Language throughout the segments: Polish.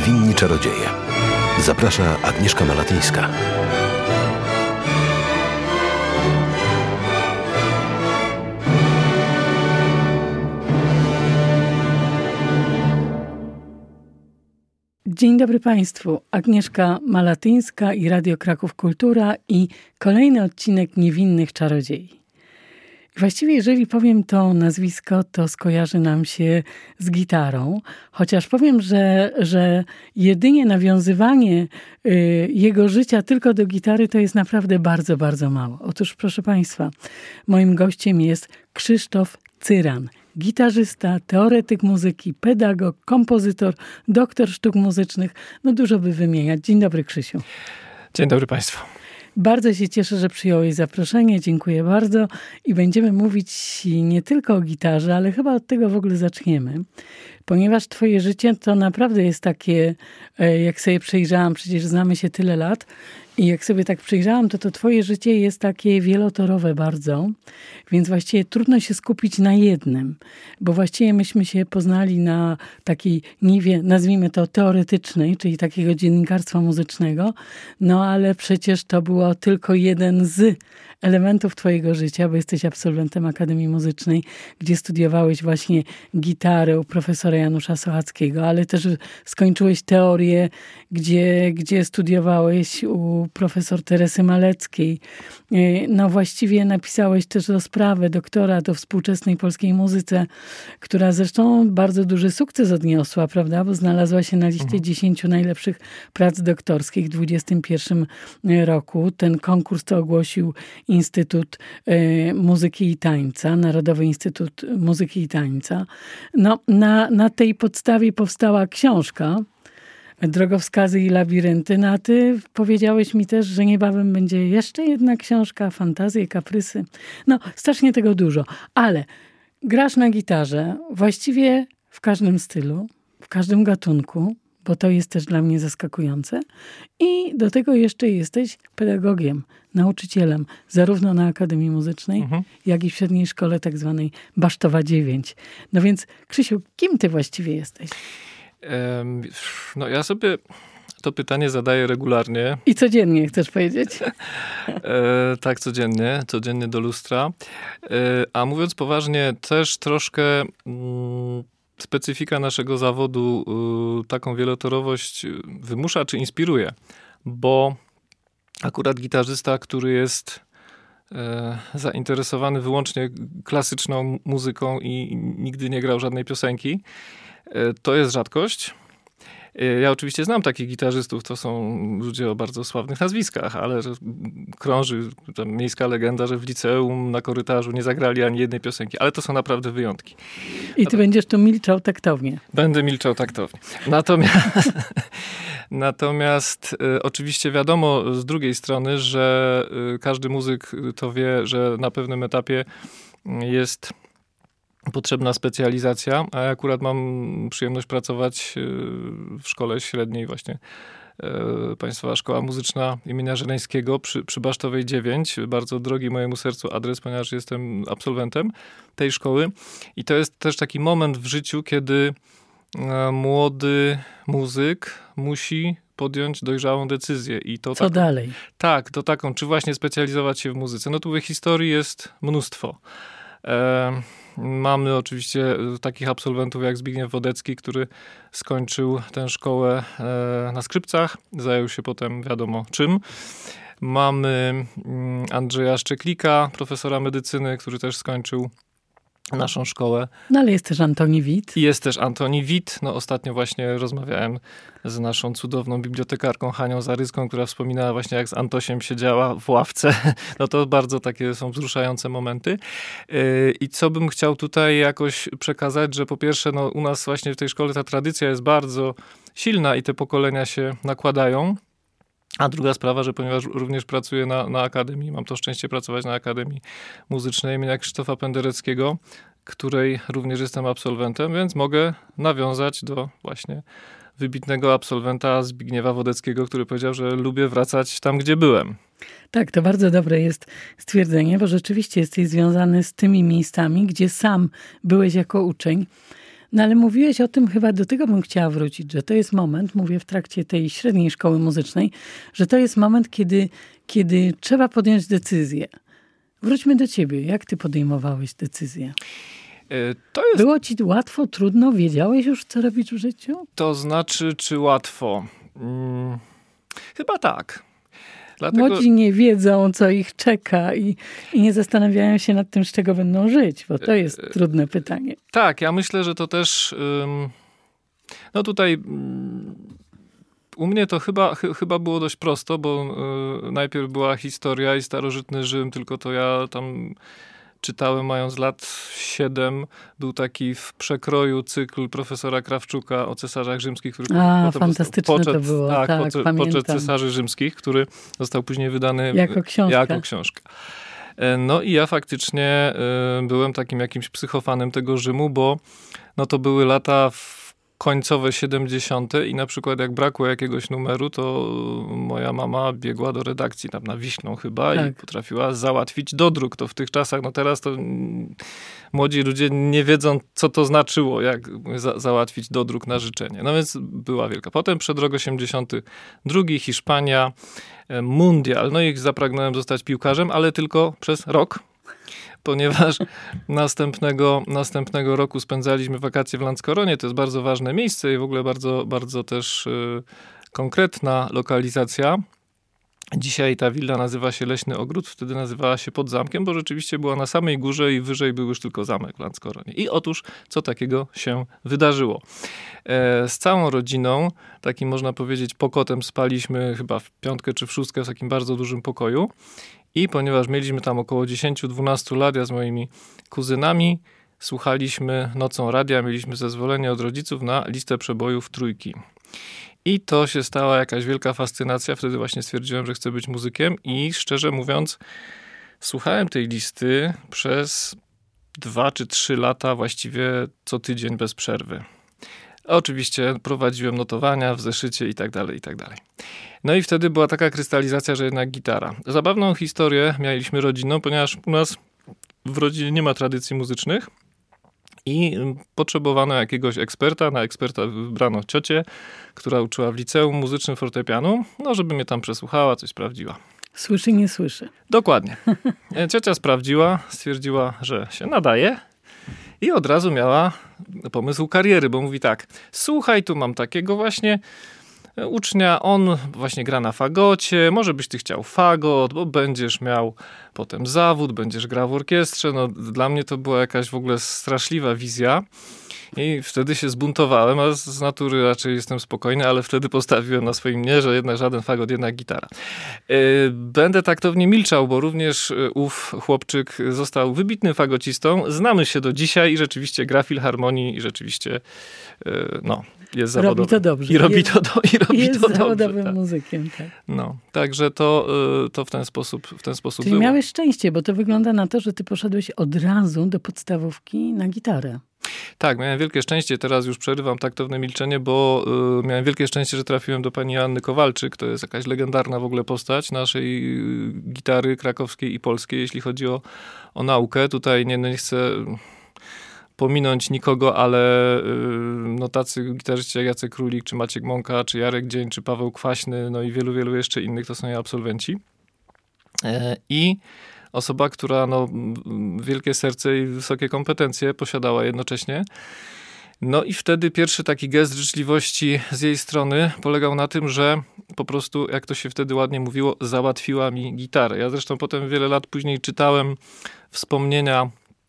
Niewinni czarodzieje. Zaprasza Agnieszka Malatyńska. Dzień dobry Państwu. Agnieszka Malatyńska i Radio Kraków Kultura i kolejny odcinek Niewinnych Czarodziei. Właściwie jeżeli powiem to nazwisko, to skojarzy nam się z gitarą. Chociaż powiem, że jedynie nawiązywanie jego życia tylko do gitary to jest naprawdę bardzo, bardzo mało. Otóż proszę Państwa, moim gościem jest Krzysztof Cyran. Gitarzysta, teoretyk muzyki, pedagog, kompozytor, doktor sztuk muzycznych. No dużo by wymieniać. Dzień dobry, Krzysiu. Dzień dobry Państwu. Bardzo się cieszę, że przyjąłeś zaproszenie. Dziękuję bardzo. I będziemy mówić nie tylko o gitarze, ale chyba od tego w ogóle zaczniemy. Ponieważ twoje życie to naprawdę jest takie, jak sobie przejrzałam, przecież znamy się tyle lat, i jak sobie tak przyjrzałam, to twoje życie jest takie wielotorowe bardzo, więc właściwie trudno się skupić na jednym, bo właściwie myśmy się poznali na takiej niwie, nazwijmy to teoretycznej, czyli takiego dziennikarstwa muzycznego, no ale przecież to było tylko jeden z elementów twojego życia, bo jesteś absolwentem Akademii Muzycznej, gdzie studiowałeś właśnie gitarę u profesora Janusza Sochackiego, ale też skończyłeś teorię, gdzie studiowałeś u profesor Teresy Maleckiej. No właściwie napisałeś też rozprawę, doktorat o współczesnej polskiej muzyce, która zresztą bardzo duży sukces odniosła, prawda? Bo znalazła się na liście 10 najlepszych prac doktorskich w 2021 roku. Ten konkurs to ogłosił Instytut Muzyki i Tańca, Narodowy Instytut Muzyki i Tańca. No, na tej podstawie powstała książka Drogowskazy i labirynty. No a ty powiedziałeś mi też, że niebawem będzie jeszcze jedna książka, fantazje, kaprysy. No, strasznie tego dużo. Ale grasz na gitarze właściwie w każdym stylu, w każdym gatunku, bo to jest też dla mnie zaskakujące. I do tego jeszcze jesteś pedagogiem, nauczycielem, zarówno na Akademii Muzycznej, jak i w średniej szkole tak zwanej Basztowa 9. No więc, Krzysiu, kim ty właściwie jesteś? No ja sobie to pytanie zadaję regularnie. I codziennie, chcesz powiedzieć? Tak, codziennie do lustra. A mówiąc poważnie, też troszkę specyfika naszego zawodu taką wielotorowość wymusza czy inspiruje, bo akurat gitarzysta, który jest zainteresowany wyłącznie klasyczną muzyką i nigdy nie grał żadnej piosenki, to jest rzadkość. Ja oczywiście znam takich gitarzystów, to są ludzie o bardzo sławnych nazwiskach, ale krąży tam miejska legenda, że w liceum na korytarzu nie zagrali ani jednej piosenki, ale to są naprawdę wyjątki. I ty będziesz tu milczał taktownie. Będę milczał taktownie. Natomiast oczywiście wiadomo z drugiej strony, że każdy muzyk to wie, że na pewnym etapie jest potrzebna specjalizacja, a ja akurat mam przyjemność pracować w szkole średniej właśnie Państwowa Szkoła Muzyczna imienia Żeleńskiego przy Basztowej 9. Bardzo drogi mojemu sercu adres, ponieważ jestem absolwentem tej szkoły. I to jest też taki moment w życiu, kiedy młody muzyk musi podjąć dojrzałą decyzję. I to co dalej? Tak, to taką, czy właśnie specjalizować się w muzyce. No tu historii jest mnóstwo. Mamy oczywiście takich absolwentów jak Zbigniew Wodecki, który skończył tę szkołę na skrzypcach, zajął się potem wiadomo czym. Mamy Andrzeja Szczeklika, profesora medycyny, który też skończył naszą szkołę. No ale jest też Antoni Wit. Jest też Antoni Wit. No ostatnio właśnie rozmawiałem z naszą cudowną bibliotekarką Hanią Zaryską, która wspominała właśnie jak z Antosiem siedziała w ławce. No to bardzo takie są wzruszające momenty. I co bym chciał tutaj jakoś przekazać, że po pierwsze no u nas właśnie w tej szkole ta tradycja jest bardzo silna i te pokolenia się nakładają. A druga sprawa, że ponieważ również pracuję na Akademii, mam to szczęście pracować na Akademii Muzycznej imienia Krzysztofa Pendereckiego, której również jestem absolwentem, więc mogę nawiązać do właśnie wybitnego absolwenta Zbigniewa Wodeckiego, który powiedział, że lubię wracać tam, gdzie byłem. Tak, to bardzo dobre jest stwierdzenie, bo rzeczywiście jesteś związany z tymi miejscami, gdzie sam byłeś jako uczeń. No ale mówiłeś o tym, chyba do tego bym chciała wrócić, że to jest moment, mówię w trakcie tej średniej szkoły muzycznej, że to jest moment, kiedy trzeba podjąć decyzję. Wróćmy do ciebie. Jak ty podejmowałeś decyzję? Było ci łatwo, trudno? Wiedziałeś już, co robić w życiu? To znaczy, czy łatwo? Chyba tak. Dlatego... Młodzi nie wiedzą, co ich czeka i nie zastanawiają się nad tym, z czego będą żyć, bo to jest trudne pytanie. Tak, ja myślę, że to też... No tutaj... U mnie to chyba było dość prosto, bo najpierw była historia i starożytny Rzym, tylko to ja tam czytałem mając lat 7. Był taki w przekroju cykl profesora Krawczuka o cesarzach rzymskich, który fantastyczne to było. Tak, Poczet cesarzy rzymskich, który został później wydany jako książka. No i ja faktycznie byłem takim jakimś psychofanem tego Rzymu, bo no to były lata końcowe 70. i na przykład jak brakło jakiegoś numeru, to moja mama biegła do redakcji tam na Wiślą chyba i potrafiła załatwić dodruk. To w tych czasach, no teraz to młodzi ludzie nie wiedzą, co to znaczyło, jak załatwić dodruk na życzenie. No więc była wielka. Potem przed rok 82, Hiszpania, mundial. No i zapragnąłem zostać piłkarzem, ale tylko przez rok, ponieważ następnego roku spędzaliśmy wakacje w Lanskoronie. To jest bardzo ważne miejsce i w ogóle bardzo, bardzo też konkretna lokalizacja. Dzisiaj ta willa nazywa się Leśny Ogród, wtedy nazywała się Pod Zamkiem, bo rzeczywiście była na samej górze i wyżej był już tylko zamek w Lanskoronie. I otóż, co takiego się wydarzyło? Z całą rodziną, takim można powiedzieć pokotem spaliśmy chyba w 5. czy w 6. w takim bardzo dużym pokoju. I ponieważ mieliśmy tam około 10-12 lat, ja z moimi kuzynami słuchaliśmy nocą radia, mieliśmy zezwolenie od rodziców na listę przebojów Trójki. I to się stała jakaś wielka fascynacja. Wtedy właśnie stwierdziłem, że chcę być muzykiem i szczerze mówiąc słuchałem tej listy przez 2 czy 3 lata właściwie co tydzień bez przerwy. Oczywiście prowadziłem notowania w zeszycie i tak dalej, i tak dalej. No i wtedy była taka krystalizacja, że jednak gitara. Zabawną historię mieliśmy rodzinną, ponieważ u nas w rodzinie nie ma tradycji muzycznych i potrzebowano jakiegoś eksperta. Na eksperta wybrano ciocię, która uczyła w liceum muzycznym fortepianu, no żeby mnie tam przesłuchała, coś sprawdziła. Słyszy, nie słyszy. Dokładnie. Ciocia sprawdziła, stwierdziła, że się nadaje. I od razu miała pomysł kariery, bo mówi tak, słuchaj, tu mam takiego właśnie ucznia, on właśnie gra na fagocie, może byś ty chciał fagot, bo będziesz miał potem zawód, będziesz grał w orkiestrze. No, dla mnie to była jakaś w ogóle straszliwa wizja. I wtedy się zbuntowałem, a z natury raczej jestem spokojny, ale wtedy postawiłem na swoim nie, że jednak żaden fagot, jednak gitara. Będę taktownie milczał, bo również ów chłopczyk został wybitnym fagocistą. Znamy się do dzisiaj i rzeczywiście gra w filharmonii i rzeczywiście jest zawodowy. Robi to dobrze. I robi to dobrze. Jest zawodowym muzykiem, tak. No, także to w ten sposób Czyli było. Miałeś szczęście, bo to wygląda na to, że ty poszedłeś od razu do podstawówki na gitarę. Tak, miałem wielkie szczęście, teraz już przerywam taktowne milczenie, bo miałem wielkie szczęście, że trafiłem do pani Anny Kowalczyk, to jest jakaś legendarna w ogóle postać naszej gitary krakowskiej i polskiej, jeśli chodzi o naukę. Tutaj nie chcę pominąć nikogo, ale tacy gitarzyści jak Jacek Królik, czy Maciek Mąka, czy Jarek Dzień, czy Paweł Kwaśny, no i wielu, wielu jeszcze innych, to są jej absolwenci. I osoba, która wielkie serce i wysokie kompetencje posiadała jednocześnie. No i wtedy pierwszy taki gest życzliwości z jej strony polegał na tym, że po prostu, jak to się wtedy ładnie mówiło, załatwiła mi gitarę. Ja zresztą potem wiele lat później czytałem wspomnienia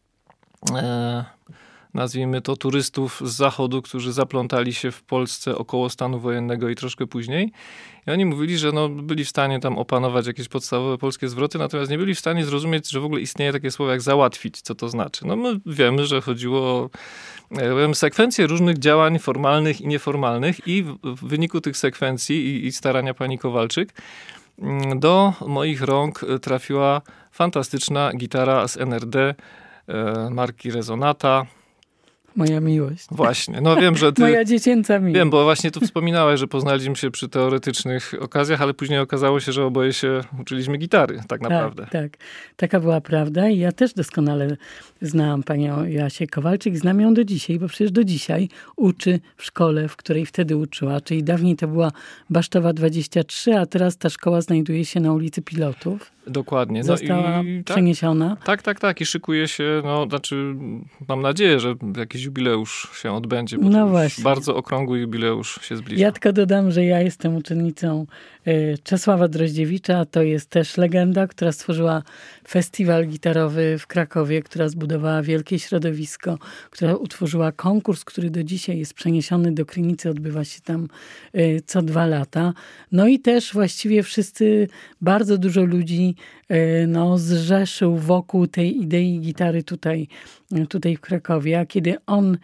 nazwijmy to turystów z zachodu, którzy zaplątali się w Polsce około stanu wojennego i troszkę później. I oni mówili, że byli w stanie tam opanować jakieś podstawowe polskie zwroty, natomiast nie byli w stanie zrozumieć, że w ogóle istnieje takie słowo jak załatwić, co to znaczy. No my wiemy, że chodziło o sekwencję różnych działań formalnych i nieformalnych i w wyniku tych sekwencji i starania pani Kowalczyk do moich rąk trafiła fantastyczna gitara z NRD marki Resonata. Moja miłość. Właśnie, no wiem, że ty... Moja dziecięca miłość. Wiem, bo właśnie tu wspominałeś, że poznaliśmy się przy teoretycznych okazjach, ale później okazało się, że oboje się uczyliśmy gitary, tak naprawdę. Tak. Taka była prawda i ja też doskonale znałam panią Joasię Kowalczyk. Znam ją do dzisiaj, bo przecież do dzisiaj uczy w szkole, w której wtedy uczyła. Czyli dawniej to była Basztowa 23, a teraz ta szkoła znajduje się na ulicy Pilotów. Dokładnie. No Została przeniesiona. Tak. I szykuje się, mam nadzieję, że jakiś jubileusz się odbędzie, bo no właśnie. Bardzo okrągły jubileusz się zbliża. Ja tylko dodam, że ja jestem uczennicą Czesława Droździewicza. To jest też legenda, która stworzyła festiwal gitarowy w Krakowie, która zbudowała wielkie środowisko, która utworzyła konkurs, który do dzisiaj jest przeniesiony do Krynicy, odbywa się tam co 2 lata. No i też właściwie bardzo dużo ludzi zrzeszył wokół tej idei gitary tutaj w Krakowie. A kiedy on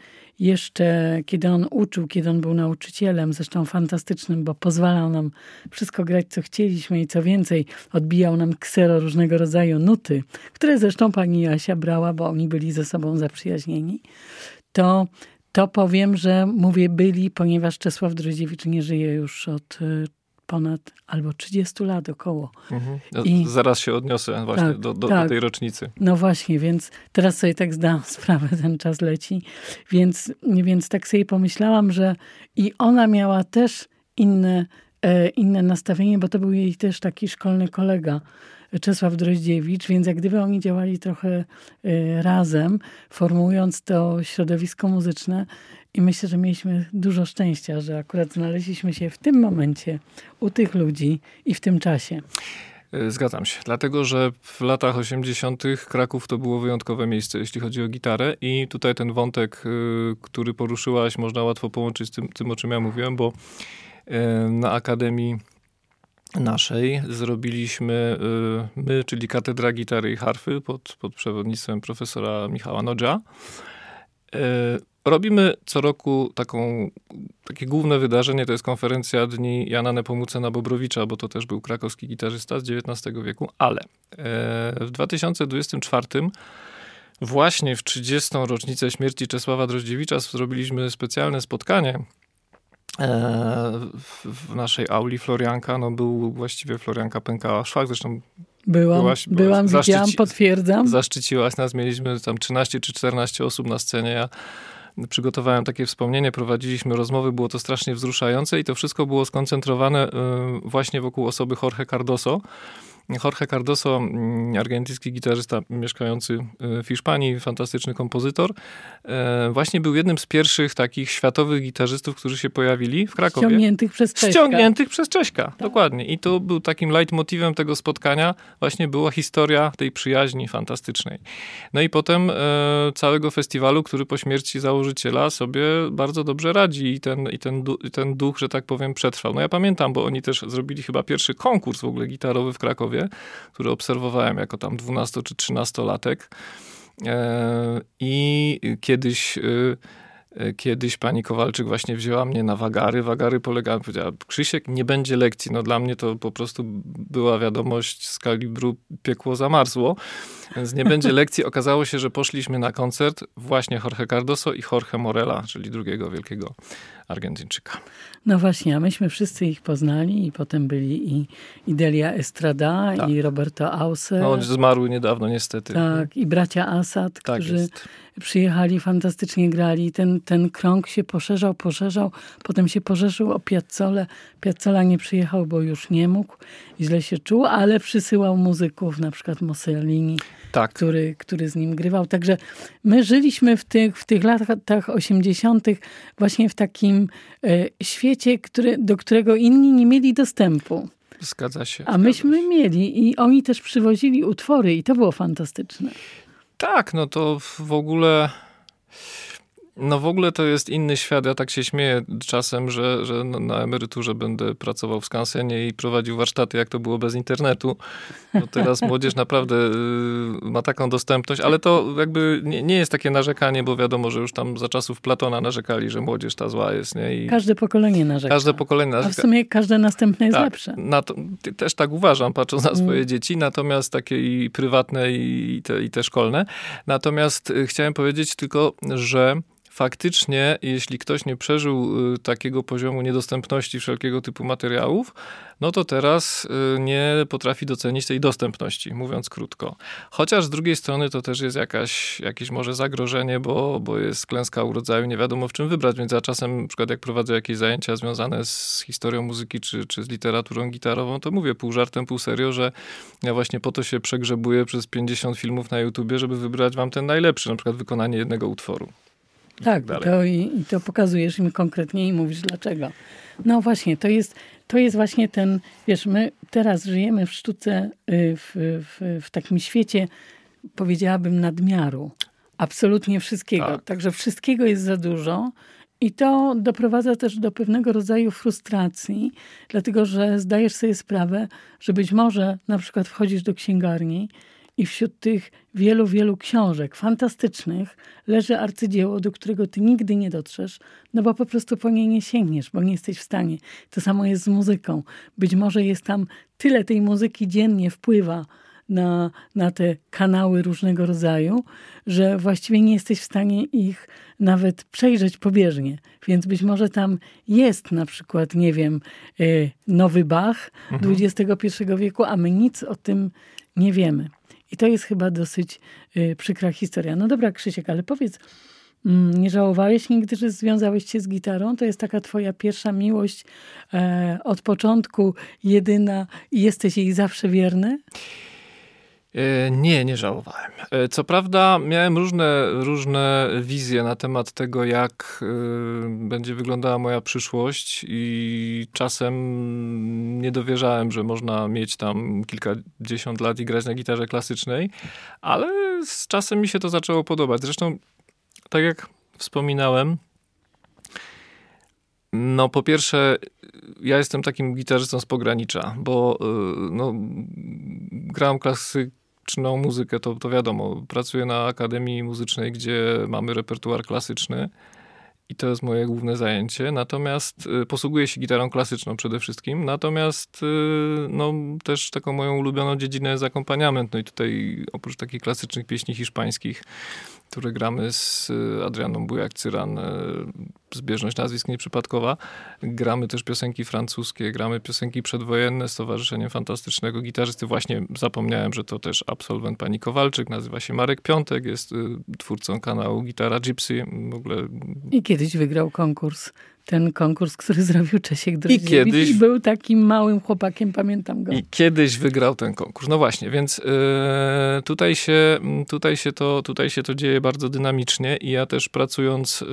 uczył, kiedy on był nauczycielem, zresztą fantastycznym, bo pozwalał nam wszystko grać, co chcieliśmy i co więcej, odbijał nam ksero różnego rodzaju nuty, które zresztą pani Joasia brała, bo oni byli ze sobą zaprzyjaźnieni, to powiem, że mówię byli, ponieważ Czesław Droździewicz nie żyje już od ponad albo 30 lat około. I zaraz się odniosę właśnie do tej rocznicy. No właśnie, więc teraz sobie tak zdałam sprawę, ten czas leci. Więc tak sobie pomyślałam, że i ona miała też inne nastawienie, bo to był jej też taki szkolny kolega, Czesław Droździewicz, więc jak gdyby oni działali trochę razem, formując to środowisko muzyczne. I myślę, że mieliśmy dużo szczęścia, że akurat znaleźliśmy się w tym momencie u tych ludzi i w tym czasie. Zgadzam się, dlatego że w latach 80. Kraków to było wyjątkowe miejsce, jeśli chodzi o gitarę i tutaj ten wątek, który poruszyłaś, można łatwo połączyć z tym, o czym ja mówiłem, bo na Akademii naszej zrobiliśmy my, czyli Katedra Gitary i Harfy pod przewodnictwem profesora Michała Nodża. Robimy co roku takie główne wydarzenie, to jest konferencja Dni Jana Nepomucena-Bobrowicza, bo to też był krakowski gitarzysta z XIX wieku, ale w 2024 właśnie w 30. rocznicę śmierci Czesława Droździewicza zrobiliśmy specjalne spotkanie w naszej auli Florianka. Był właściwie Florianka pękała szwach, zresztą Byłam, widziałam, potwierdzam. Zaszczyciłaś nas, mieliśmy tam 13 czy 14 osób na scenie. Ja przygotowałem takie wspomnienie, prowadziliśmy rozmowy, było to strasznie wzruszające i to wszystko było skoncentrowane właśnie wokół osoby Jorge Cardoso. Jorge Cardoso, argentyński gitarzysta mieszkający w Hiszpanii, fantastyczny kompozytor, właśnie był jednym z pierwszych takich światowych gitarzystów, którzy się pojawili w Krakowie. Ściągniętych przez Cześka. Tak. Dokładnie. I to był takim leitmotivem tego spotkania, właśnie była historia tej przyjaźni fantastycznej. No i potem całego festiwalu, który po śmierci założyciela sobie bardzo dobrze radzi i ten duch, że tak powiem, przetrwał. No ja pamiętam, bo oni też zrobili chyba pierwszy konkurs w ogóle gitarowy w Krakowie, który obserwowałem jako tam 12 czy 13-latek. I kiedyś pani Kowalczyk właśnie wzięła mnie na wagary. Wagary polegały, powiedziała, Krzysiek, nie będzie lekcji. No dla mnie to po prostu była wiadomość z kalibru piekło zamarzło. Więc nie będzie lekcji. Okazało się, że poszliśmy na koncert właśnie Jorge Cardoso i Jorge Morela, czyli drugiego wielkiego Argentyńczyka. No właśnie, a myśmy wszyscy ich poznali i potem byli i Delia Estrada, tak, i Roberto Auser. No, on zmarł niedawno niestety. Tak, i bracia Assad, którzy przyjechali, fantastycznie grali. Ten krąg się poszerzał, potem się poszerzył o Piazzolę. Piazzolla nie przyjechał, bo już nie mógł. Źle się czuł, ale przysyłał muzyków, na przykład Mussolini, tak, który z nim grywał. Także my żyliśmy w tych latach 80. właśnie w takim świecie, do którego inni nie mieli dostępu. Zgadza się. A myśmy mieli i oni też przywozili utwory i to było fantastyczne. Tak, no to w ogóle to jest inny świat. Ja tak się śmieję czasem, że na emeryturze będę pracował w skansenie i prowadził warsztaty, jak to było bez internetu. No teraz młodzież naprawdę ma taką dostępność, ale to jakby nie jest takie narzekanie, bo wiadomo, że już tam za czasów Platona narzekali, że młodzież ta zła jest. Nie? I każde pokolenie narzeka. A w sumie każde następne jest lepsze. Też tak uważam, patrząc na swoje dzieci, natomiast takie i prywatne i te szkolne. Natomiast chciałem powiedzieć tylko, że faktycznie, jeśli ktoś nie przeżył takiego poziomu niedostępności wszelkiego typu materiałów, no to teraz nie potrafi docenić tej dostępności, mówiąc krótko. Chociaż z drugiej strony to też jest jakieś może zagrożenie, bo jest klęska urodzaju, nie wiadomo w czym wybrać, więc ja czasem, na przykład jak prowadzę jakieś zajęcia związane z historią muzyki czy z literaturą gitarową, to mówię pół żartem, pół serio, że ja właśnie po to się przegrzebuję przez 50 filmów na YouTubie, żeby wybrać wam ten najlepszy, na przykład wykonanie jednego utworu. Tak, i to pokazujesz im konkretnie i mówisz dlaczego. No właśnie, to jest właśnie ten, wiesz, my teraz żyjemy w sztuce, w takim świecie, powiedziałabym, nadmiaru. Absolutnie wszystkiego. Tak. Także wszystkiego jest za dużo i to doprowadza też do pewnego rodzaju frustracji, dlatego że zdajesz sobie sprawę, że być może na przykład wchodzisz do księgarni i wśród tych wielu, wielu książek fantastycznych leży arcydzieło, do którego ty nigdy nie dotrzesz, no bo po prostu po nie nie sięgniesz, bo nie jesteś w stanie. To samo jest z muzyką. Być może jest tam tyle tej muzyki dziennie wpływa na te kanały różnego rodzaju, że właściwie nie jesteś w stanie ich nawet przejrzeć pobieżnie. Więc być może tam jest na przykład, nie wiem, nowy Bach XXI wieku, a my nic o tym nie wiemy. I to jest chyba dosyć przykra historia. No dobra, Krzysiek, ale powiedz, nie żałowałeś nigdy, że związałeś się z gitarą? To jest taka twoja pierwsza miłość od początku, jedyna i jesteś jej zawsze wierny? Nie żałowałem. Co prawda miałem różne wizje na temat tego, jak będzie wyglądała moja przyszłość i czasem nie dowierzałem, że można mieć tam kilkadziesiąt lat i grać na gitarze klasycznej, ale z czasem mi się to zaczęło podobać. Zresztą, tak jak wspominałem, no po pierwsze, ja jestem takim gitarzystą z pogranicza, bo no, grałem klasyczną muzykę, to wiadomo, pracuję na Akademii Muzycznej, gdzie mamy repertuar klasyczny i to jest moje główne zajęcie, natomiast posługuję się gitarą klasyczną przede wszystkim, natomiast no, też taką moją ulubioną dziedzinę jest akompaniament, no i tutaj oprócz takich klasycznych pieśni hiszpańskich, które gramy z Adrianą Bujak-Cyran, zbieżność nazwisk nieprzypadkowa. Gramy też piosenki francuskie, gramy piosenki przedwojenne z Towarzyszeniem Fantastycznego Gitarzysty. Właśnie zapomniałem, że to też absolwent pani Kowalczyk, nazywa się Marek Piątek, jest twórcą kanału Gitara Gypsy. W ogóle... I kiedyś wygrał konkurs. Ten konkurs, który zrobił Czesiek Droździewicz i był takim małym chłopakiem, pamiętam go. I kiedyś wygrał ten konkurs. No właśnie, więc tutaj się to dzieje bardzo dynamicznie i ja też pracując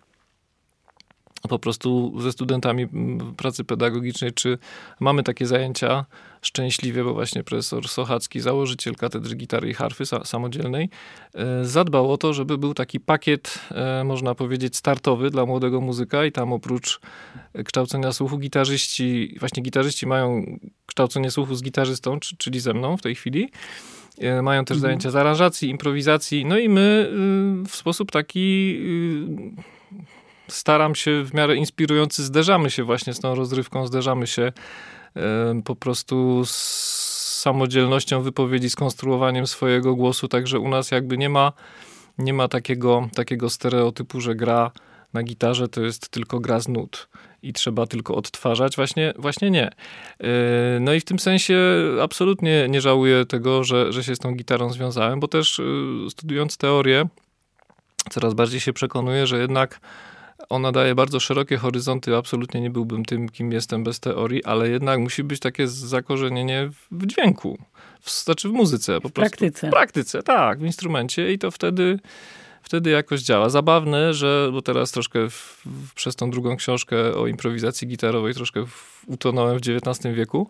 po prostu ze studentami pracy pedagogicznej, czy mamy takie zajęcia szczęśliwie, bo właśnie profesor Sochacki, założyciel Katedry Gitary i Harfy samodzielnej, zadbał o to, żeby był taki pakiet, można powiedzieć, startowy dla młodego muzyka i tam oprócz kształcenia słuchu gitarzyści mają kształcenie słuchu z gitarzystą, czyli ze mną w tej chwili. Mają też zajęcia z aranżacji, improwizacji, no i my w sposób taki staram się w miarę inspirujący, zderzamy się właśnie z tą rozrywką, zderzamy się po prostu z samodzielnością wypowiedzi, skonstruowaniem swojego głosu, także u nas jakby nie ma takiego stereotypu, że gra na gitarze to jest tylko gra z nut i trzeba tylko odtwarzać. Właśnie nie. No i w tym sensie absolutnie nie żałuję tego, że się z tą gitarą związałem, bo też studiując teorię coraz bardziej się przekonuję, że jednak ona daje bardzo szerokie horyzonty. Absolutnie nie byłbym tym, kim jestem bez teorii, ale jednak musi być takie zakorzenienie w dźwięku. Znaczy w muzyce. Po prostu. Praktyce. W praktyce, tak. W instrumencie i to wtedy jakoś działa. Zabawne, bo teraz troszkę przez tą drugą książkę o improwizacji gitarowej troszkę utonąłem w XIX wieku.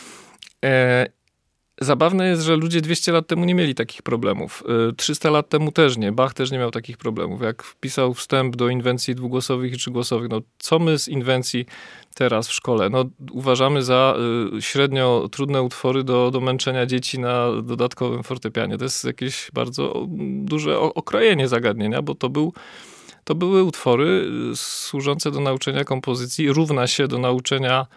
Zabawne jest, że ludzie 200 lat temu nie mieli takich problemów. 300 lat temu też nie. Bach też nie miał takich problemów. Jak wpisał wstęp do inwencji dwugłosowych i trzygłosowych, no co my z inwencji teraz w szkole? No uważamy za średnio trudne utwory do męczenia dzieci na dodatkowym fortepianie. To jest jakieś bardzo duże okrojenie zagadnienia, bo to były utwory służące do nauczenia kompozycji, równa się do nauczenia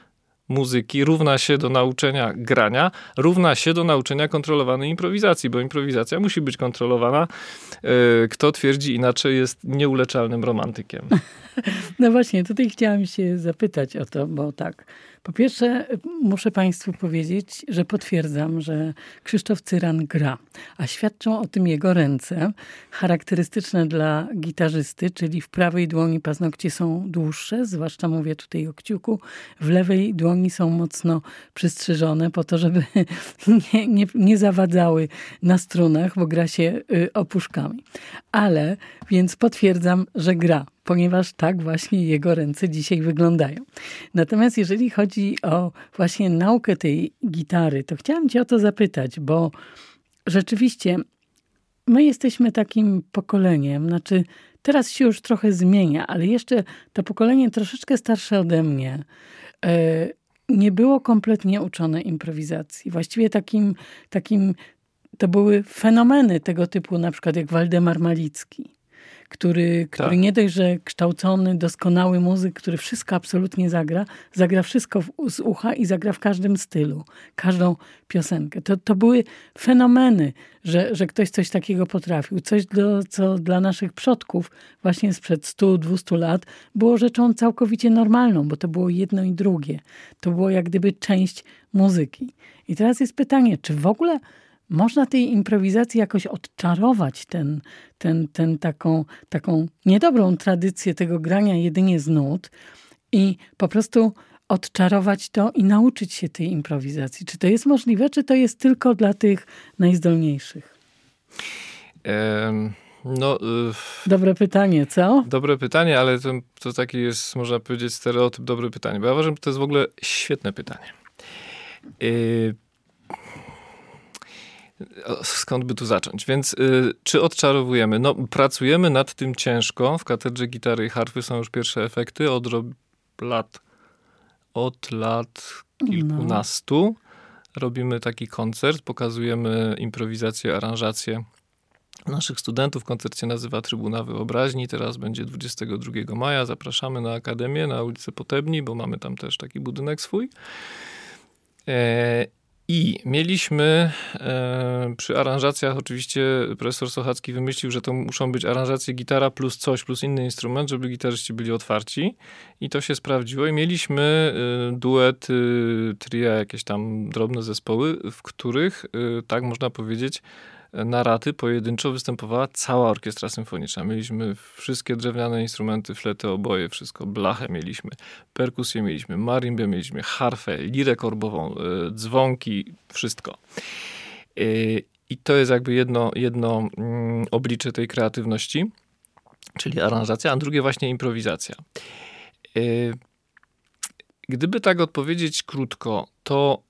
muzyki równa się do nauczenia grania, równa się do nauczenia kontrolowanej improwizacji, bo improwizacja musi być kontrolowana. Kto twierdzi inaczej, jest nieuleczalnym romantykiem. No właśnie, tutaj chciałam się zapytać o to, bo tak, po pierwsze muszę Państwu powiedzieć, że potwierdzam, że Krzysztof Cyran gra, a świadczą o tym jego ręce, charakterystyczne dla gitarzysty, czyli w prawej dłoni paznokcie są dłuższe, zwłaszcza mówię tutaj o kciuku, w lewej dłoni są mocno przystrzyżone po to, żeby nie zawadzały na strunach, bo gra się opuszkami. Ale, więc potwierdzam, że gra, ponieważ tak właśnie jego ręce dzisiaj wyglądają. Natomiast jeżeli chodzi o właśnie naukę tej gitary, to chciałam cię o to zapytać, bo rzeczywiście my jesteśmy takim pokoleniem, znaczy teraz się już trochę zmienia, ale jeszcze to pokolenie troszeczkę starsze ode mnie nie było kompletnie uczone improwizacji. Właściwie takim to były fenomeny tego typu, na przykład jak Waldemar Malicki, który nie dość, że kształcony, doskonały muzyk, który wszystko absolutnie zagra wszystko z ucha i zagra w każdym stylu, każdą piosenkę. To były fenomeny, że ktoś coś takiego potrafił. Coś, co dla naszych przodków właśnie sprzed 100-200 lat było rzeczą całkowicie normalną, bo to było jedno i drugie. To było jak gdyby część muzyki. I teraz jest pytanie, czy w ogóle można tej improwizacji jakoś odczarować taką niedobrą tradycję tego grania jedynie z nut i po prostu odczarować to i nauczyć się tej improwizacji. Czy to jest możliwe, czy to jest tylko dla tych najzdolniejszych? Dobre pytanie, co? Dobre pytanie, ale to taki jest, można powiedzieć, stereotyp, dobre pytanie. Bo ja uważam, że to jest w ogóle świetne pytanie. Skąd by tu zacząć? Więc czy odczarowujemy? No, pracujemy nad tym ciężko. W Katedrze Gitary i Harfy są już pierwsze efekty od lat kilkunastu. Robimy taki koncert, pokazujemy improwizację, aranżację naszych studentów. Koncert się nazywa Trybuna Wyobraźni. Teraz będzie 22 maja. Zapraszamy na Akademię, na ulicę Potebni, bo mamy tam też taki budynek swój. I mieliśmy przy aranżacjach, oczywiście profesor Sochacki wymyślił, że to muszą być aranżacje gitara plus coś, plus inny instrument, żeby gitarzyści byli otwarci. I to się sprawdziło. I mieliśmy duet, tria, jakieś tam drobne zespoły, w których, tak można powiedzieć, na raty pojedynczo występowała cała orkiestra symfoniczna. Mieliśmy wszystkie drewniane instrumenty, flety, oboje, wszystko. Blachę mieliśmy, perkusję mieliśmy, marimbę mieliśmy, harfę, lirę korbową, dzwonki, wszystko. I to jest jakby jedno oblicze tej kreatywności, czyli aranżacja, a drugie właśnie improwizacja. Gdyby tak odpowiedzieć krótko, to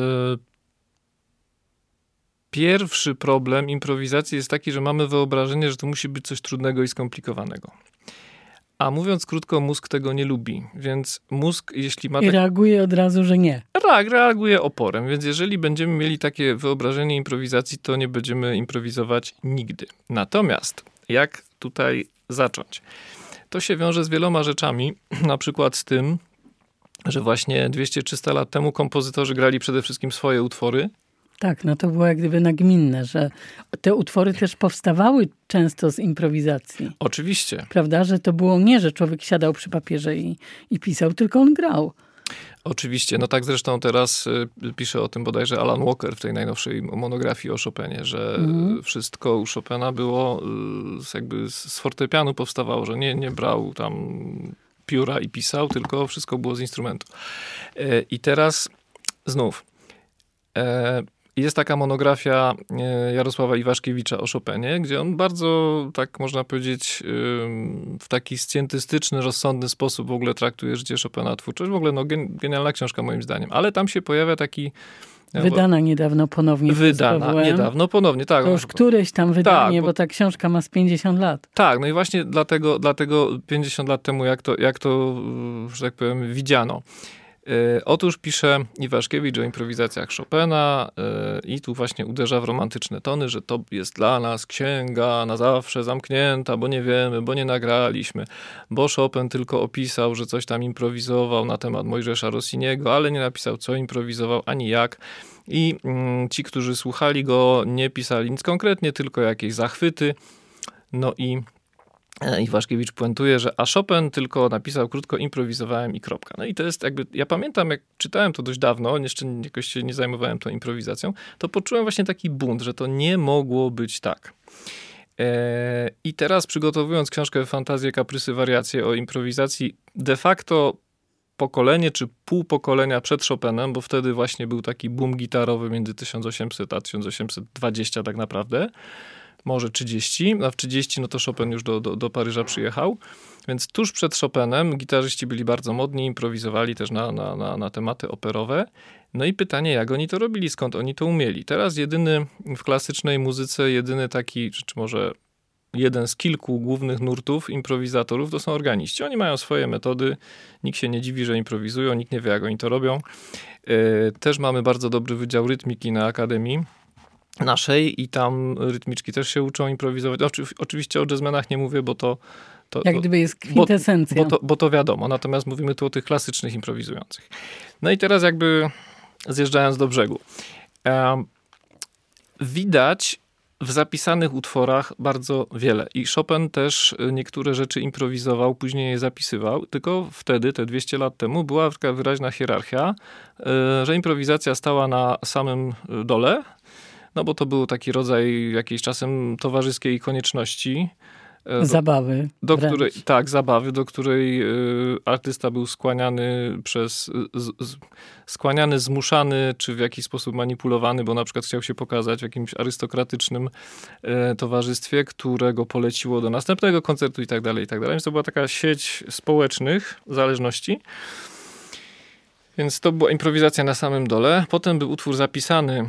pierwszy problem improwizacji jest taki, że mamy wyobrażenie, że to musi być coś trudnego i skomplikowanego. A mówiąc krótko, mózg tego nie lubi. Więc mózg, jeśli ma... I reaguje od razu, że nie. Tak, reaguje oporem. Więc jeżeli będziemy mieli takie wyobrażenie improwizacji, to nie będziemy improwizować nigdy. Natomiast jak tutaj zacząć? To się wiąże z wieloma rzeczami. Na przykład z tym, że właśnie 200-300 lat temu kompozytorzy grali przede wszystkim swoje utwory. Tak, no to było jak gdyby nagminne, że te utwory też powstawały często z improwizacji. Oczywiście. Prawda, że to było nie, że człowiek siadał przy papierze i pisał, tylko on grał. Oczywiście. No tak zresztą teraz pisze o tym bodajże Alan Walker w tej najnowszej monografii o Chopinie, że wszystko u Chopina było jakby z fortepianu powstawało, że nie brał tam pióra i pisał, tylko wszystko było z instrumentu. I teraz znów jest taka monografia Jarosława Iwaszkiewicza o Chopinie, gdzie on bardzo, tak można powiedzieć, w taki scjentystyczny, rozsądny sposób w ogóle traktuje życie Chopina, twórczość. W ogóle genialna książka moim zdaniem. Ale tam się pojawia taki... Wydana niedawno ponownie. Wydana niedawno ponownie, tak. To już któreś tam wydanie, tak, bo ta książka ma z 50 lat. Tak, no i właśnie dlatego 50 lat temu, jak to, że tak powiem, widziano. Otóż pisze Iwaszkiewicz o improwizacjach Chopina i tu właśnie uderza w romantyczne tony, że to jest dla nas księga na zawsze zamknięta, bo nie wiemy, bo nie nagraliśmy, bo Chopin tylko opisał, że coś tam improwizował na temat Mojżesza Rossiniego, ale nie napisał, co improwizował, ani jak. I ci, którzy słuchali go, nie pisali nic konkretnie, tylko jakieś zachwyty. No i Iwaszkiewicz puentuje, że a Chopin tylko napisał krótko, improwizowałem i kropka. No i to jest jakby, ja pamiętam, jak czytałem to dość dawno, jeszcze jakoś się nie zajmowałem tą improwizacją, to poczułem właśnie taki bunt, że to nie mogło być tak. I teraz przygotowując książkę Fantazje, kaprysy, wariacje o improwizacji, de facto pokolenie czy pół pokolenia przed Chopinem, bo wtedy właśnie był taki boom gitarowy między 1800 a 1820 tak naprawdę, może 30, a w 30 no to Chopin już do Paryża przyjechał, więc tuż przed Chopinem gitarzyści byli bardzo modni, improwizowali też na tematy operowe. No i pytanie, jak oni to robili, skąd oni to umieli. Teraz jedyny w klasycznej muzyce, jedyny taki, czy może jeden z kilku głównych nurtów improwizatorów to są organiści. Oni mają swoje metody, nikt się nie dziwi, że improwizują, nikt nie wie, jak oni to robią. Też mamy bardzo dobry wydział rytmiki na Akademii naszej i tam rytmiczki też się uczą improwizować. Oczywiście o jazzmenach nie mówię, bo to jak gdyby jest kwintesencja. Bo to wiadomo, natomiast mówimy tu o tych klasycznych improwizujących. No i teraz jakby zjeżdżając do brzegu. Widać w zapisanych utworach bardzo wiele. I Chopin też niektóre rzeczy improwizował, później je zapisywał, tylko wtedy, te 200 lat temu, była taka wyraźna hierarchia, że improwizacja stała na samym dole, no bo to był taki rodzaj jakiejś czasem towarzyskiej konieczności. Zabawy. Zabawy, do której artysta był skłaniany, zmuszany, czy w jakiś sposób manipulowany, bo na przykład chciał się pokazać w jakimś arystokratycznym towarzystwie, którego poleciło do następnego koncertu i tak dalej, i tak dalej. Więc to była taka sieć społecznych zależności. Więc to była improwizacja na samym dole. Potem był utwór zapisany,